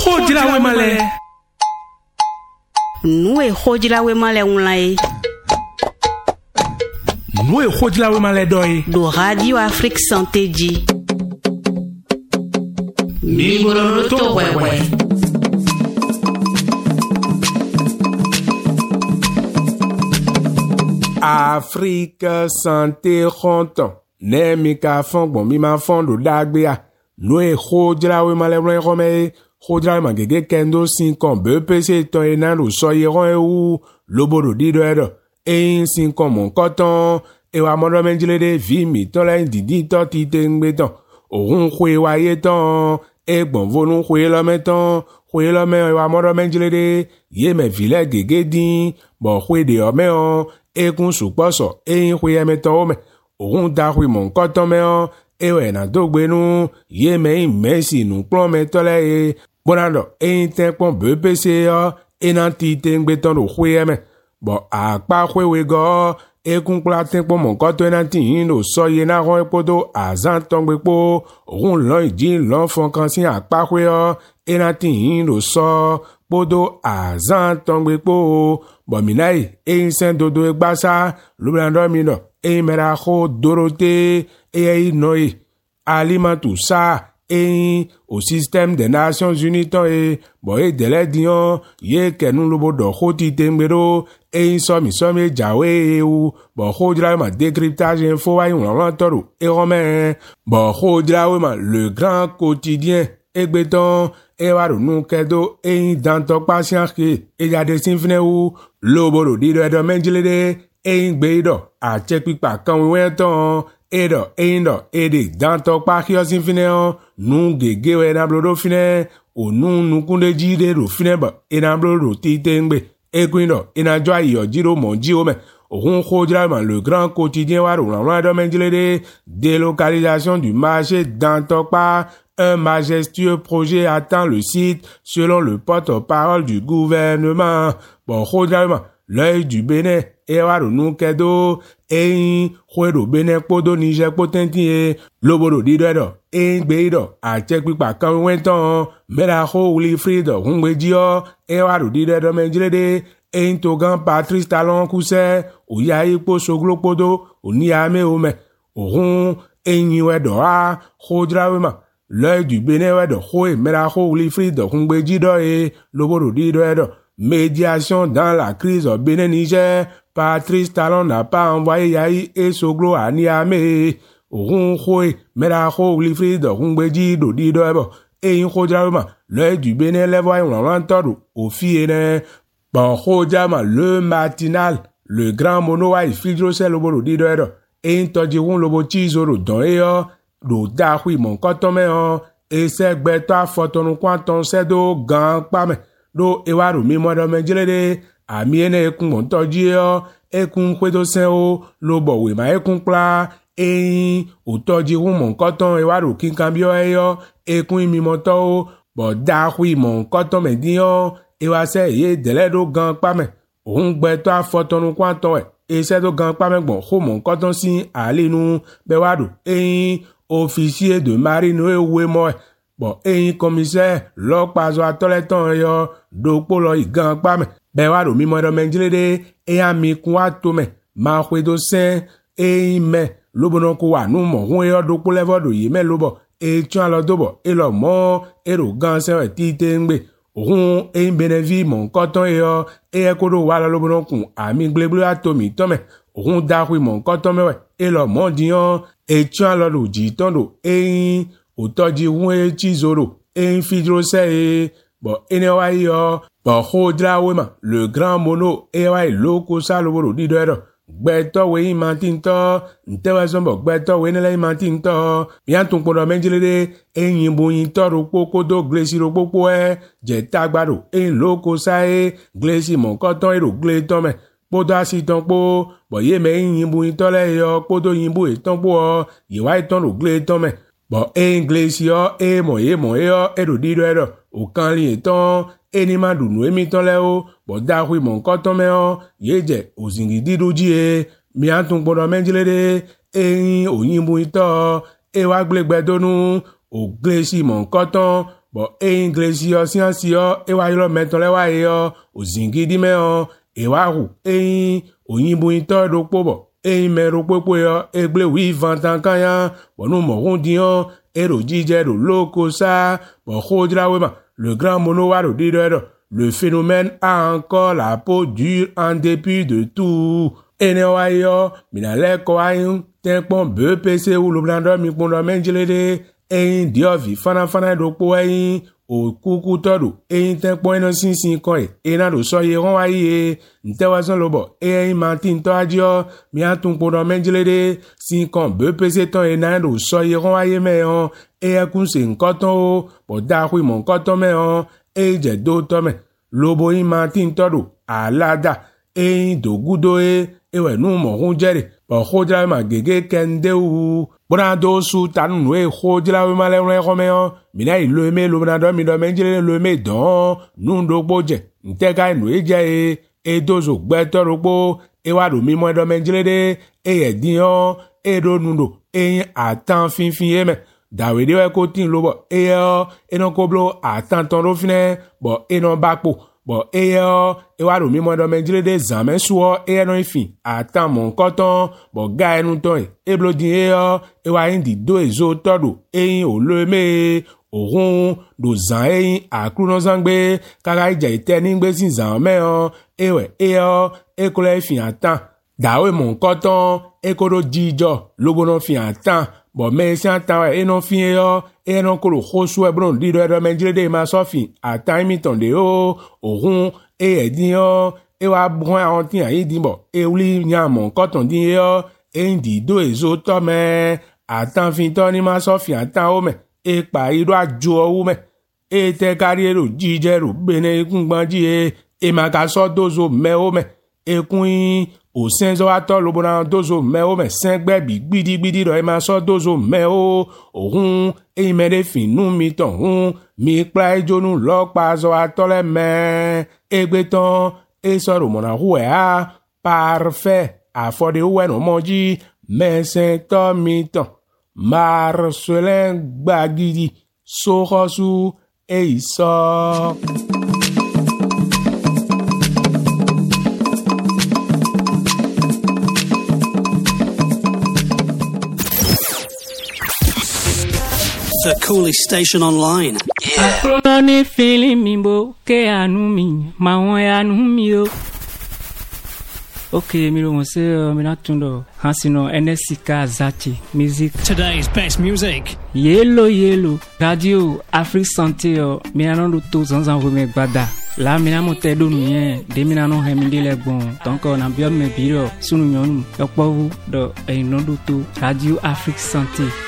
Khojila we male. Nous khojila we male unlai. Nous khojila we male doi. Do Radio Afrique Santé Di. Mingolo to wewe. Afrique Santé Ronton. Ne mi ka fon bon mi ma fon do dagbea. Nous khojila we male rome. Khojila ma gege kendo sin kon be pese to enando soyeron ou loboro di do edo. E sin kon mon coton e wa modo menjile de vi mi to la didi to ti tengbe ton. Orun khwe wa yeton e gbon vonu khwe lo meton. Khwe lo me wa modo menjile de ye me vile gege din bo khwe de o me on e kun suposo e khwe meton o me. Orun da khwe mon coton me on e we na dogbenu ye me imesi nu plon me to le e bonando e ten pon be pese yo e nan ti tengbe ton do khwe me. Bon, a pa we go, e kun kla ten po mon koto enanti no so ye na ron epodo a zan tongbe po, run lon di lon fon kansin a pa we yo, enanti no so, podo a zan tongbe po, bon minai, e sen dodo e gbasa, lubrando mino, e mera ho dorote, e noi, alimentu sa, et au système des Nations Unies et boy de l'edion ye kenu lobo do khoti tembero et somi jawe ou bo khodra ma décryptage info wa yon lantoro et romain bo khodra ma le grand quotidien egbeton e waru nu kedo e dans ton patient qui e ya de sinfine ou lobo do di do menjile de e gbedo a check pa kan we ton Edo, ede, dans ton parc yosin fine, nous gege we na blodo fine, ou nous kunde jide ro fine ba, e na blodo ti tengbe, e kwindo, e na joa yo jiro mon jio me, ou khojra le grand quotidien wa ro la do menjile de délocalisation du marché dans ton parc. Un majestueux projet attend le site, selon le porte-parole du gouvernement. Bon, khojra l'œil du Bénin, e waru nu kedo, e khwedo Bénin podo Niger potenti e, loboro di do, e gbeido, a check pipa kan wenton, mera ho uli frido, hungbedio, e waru di do menjile de, e togan Patrice Talon Kousser, ou ya ipo soglo podo, ou ni ame ome, ou e nyiwedo a, khojra wema, l'œil du Bénin wedo, khoe, mera ho uli frido, hungbedio e, loboro di do. Médiation dans la crise au Bénin-Niger, Patrice Talon n'a pas envoyé Yahi et Soglo à Niamey. Ronjoé, Meraho, Lifrid, Rongbeji, Dodido, et Injojama, l'œil du Bénin, les voyons l'entendre au fiene. Bon, Jojama, le matinal, le grand mono, il filtre le bolo dido, et Intojiron, le botizoro, don eo, do dahui, mon cotomé, et c'est bêta, photon, quanton, c'est do, gang, pame. Do ewaru mi modo menjile de amiene ekun montoji yo ekun kwedo sen o lo bo we ma ekun pla eyin otoji hu mon koton ewaru kin cambio yo ekun mi moto o bo da hui mon koton medion ewa se ye dele do gan pa me ohun gbe to afotonu kwanton e se do gan pa me gbon ho mon koton sin alinu bewadu eyin officier de marine we mo. Bon, et commissaire, l'oppazo a toleton yo, do polo i gang pame, bewado mi modo menjile de, e a mi kwa tome, ma kwedo sen, e me, lobo non kwa nou mon yo do pole vodo yi me lobo, e chan lo dobo, e lo mon, e ro gang sen we ti tengbe, ron, e benevi mon koton yo, e kodo wala lobo non kun, a mi gleble a tomi tome, ron da hui mon koton me we, e lo mon diyon, e chan lo do jitondo, e otoji wun chizoro en fidro se bo enewa yo bo khodra wema le grand mono ewa loko sa loboro di do gbeto we imantinto ntewa zombo gbeto we nele imantinto biantun podo menjile de eyin boyin toro pokodo glesi ro popo je tagbado en loko sa glesi mon koton ero gleton me podo asiton po bo ye me eyin boyin tole yo podo yimbo eton po yewa eton ro gleton me. Bon, English yo, mo yo, do dido, o kan li eton, ni ma du nou emiton le o, bon da hui mon koton me o, ye je, o zingi dido ji mi anton podo menjile de, o yimbu ito, wa glegbe donu, o glesi mon koton, bon English yo science yo e wa yo meton le wa yo ozingidi me o e wa ru oyinbo ito do po bo me ro popo yo egble 20 ans kan yan bon nous mo dion ero jije do loko sa bon Khojra we ma le grand mono wa do dido le phénomène a encore la peau dure en dépit de tout ene wa yo mina le ko ayun tenpon BPC ou lo blando mi pondo menjelede diovi fana do po o kuku todo tenpon eno sinsin ko na do so ye ron wa ye ntewa son lobo Martin to adio mi atun pondo menjelede sin kon BPC ton na do so ye ron wa ye me on kun se nkan ton o bo da hu mo nkan ton me on je do to me lobo Martin todo alada do gudo ewe nu mo hun jere bo Khojra ma gege kende u bonado su tanu e Khojra we ma le rome o mina ilo me lo bonado mi do menjele lo me don nu do gboje nteka nu eje dozo gbeto ropo wa do mi mo do menjele de din o do nu do atan finfin me dawede we ko tin lo bo no koblo atan ton ro fine bo no bakpo bon wa do mi mo do menjele de zaman suo no ifin atan mon koton bon ga enu ton blodin wa indi do ezo todo o le me orun do zan akru no zangbe kara ije ite ni gbe sin zan me ko le fin atan dawe mon koton ko jijo logo no fin atan bon mais si atan no fin no ko lo khosu e bron di do menjele de ma so fin atan mi ton de orun din wa bron antin ayi din bo wuli nya mon koton din indi do ezo to me atan fin to ni ma so fin atan o me pa iro ajo o me te kariero jijero bene ikun gbanji ma ka so dozo me o me ekun o senzo ato lobo na dozo me o me sengbe bi gbidi do ma so dozo me o ohun me de finu mi ton mi pa ejonu lo pa zo ato le me egbeton so ro mo na hu parfait afode o no moji me sen to mi ton Marcelin gbagidi so khosu iso The coolest station online. Yeah. Afro feeling me bo ke anu mi ma won anu mi o. Okay, mi lo se mi na tundo hansino NSK Zachi music. Today's best music. Yellow Radio Afrique Santé mi na no to zanzan wo me gbada. La mi na mo te do nu yen de mi na no he mi de le gbon donc na bi o me biro sunu nyonu opo wu do e no do to Radio Afrique Santé.